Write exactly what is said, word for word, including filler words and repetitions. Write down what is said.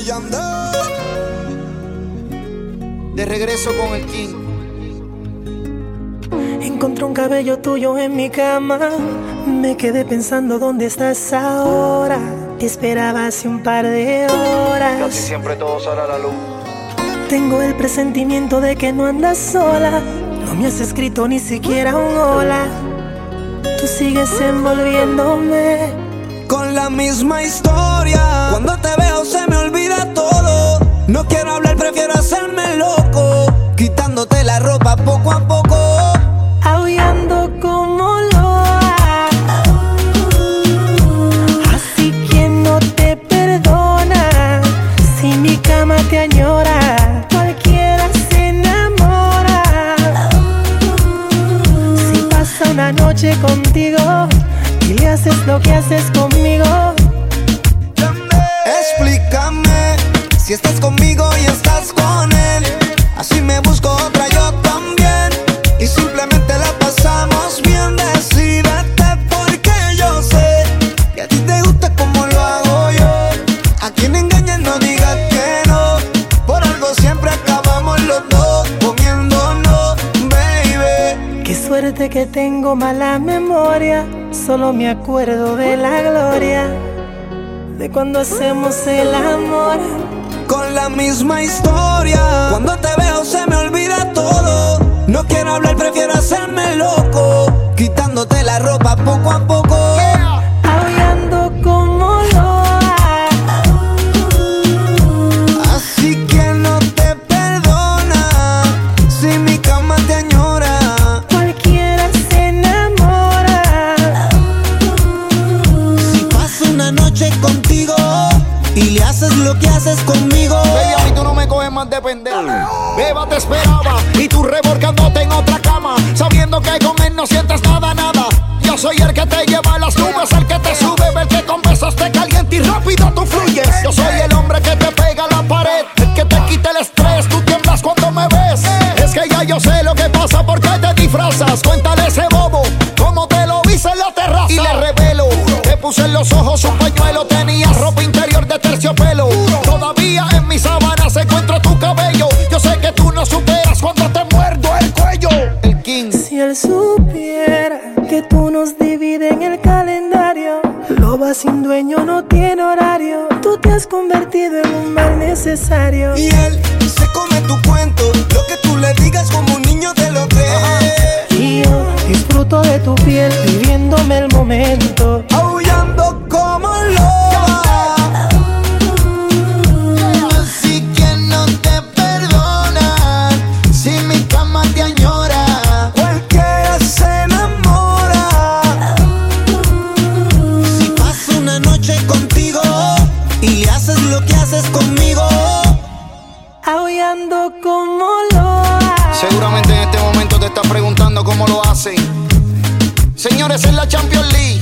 De regreso con el King. Encontré un cabello tuyo en mi cama. Me quedé pensando dónde estás ahora. Te esperaba hace un par de horas. Casi siempre todo sale a la luz. Tengo el presentimiento de que no andas sola. No me has escrito ni siquiera un hola. Tú sigues envolviéndome con la misma historia. Cuando te veo se me olvida todo. No quiero hablar, prefiero hacerme loco, quitándote la ropa poco a poco, aullando como loa. Así que no te perdona. Si mi cama te añora, cualquiera se enamora. Si pasa una noche contigo y le haces lo que haces conmigo, explícame si estás conmigo y estás con él. Así me busco otra yo también y simplemente la pasamos bien. Decídete porque yo sé que a ti te gusta como lo hago yo. A quien engañes no digas que no. Por algo siempre acabamos los dos comiéndonos, baby. Qué suerte que tengo mala memoria. Solo me acuerdo de la gloria de cuando hacemos el amor. Con la misma historia. Cuando te veo se me olvida todo. No quiero hablar, prefiero hacerme loco, quitándote la ropa poco a poco, aullando como loa. Así que no te perdona. Si mi cama te añora, cualquiera se enamora. Si paso una noche contigo y le haces lo que haces conmigo, baby, a mí tú no me coges más de pendejo. Beba te esperaba y tú revolcándote en otra cama, sabiendo que con él no sientes nada, nada. Yo soy el que te lleva a las nubes, el que te sube, el que con besos te calienta y rápido tú fluyes. Yo soy el hombre que te pega a la pared, el que te quita el estrés, tú tiemblas cuando me ves. Es que ya yo sé lo que pasa, porque te disfrazas. Cuéntale a ese bobo cómo te lo hice en la terraza. Y le revelo, te puse en los ojos un pañuelo, tenías ropa interior de terciopelo. Todavía en mis sábanas encuentro tu cabello. Yo sé que tú no superas cuando te muerdo el cuello. El King. Si él supiera que tú nos divides en el calendario, loba sin dueño no tiene horario. Tú te has convertido en un mal necesario. Y él se come tu cuento, lo que tú le digas como un niño te lo cree. Y yo disfruto de tu piel, viviéndome el momento, aullando como loba. Así que no te perdona. Si mi cama te añora, cualquiera se enamora. Si paso una noche contigo y le haces lo que haces conmigo, aullando como loa. Seguramente en este momento te estás preguntando cómo lo hacen. Señores, en la Champions League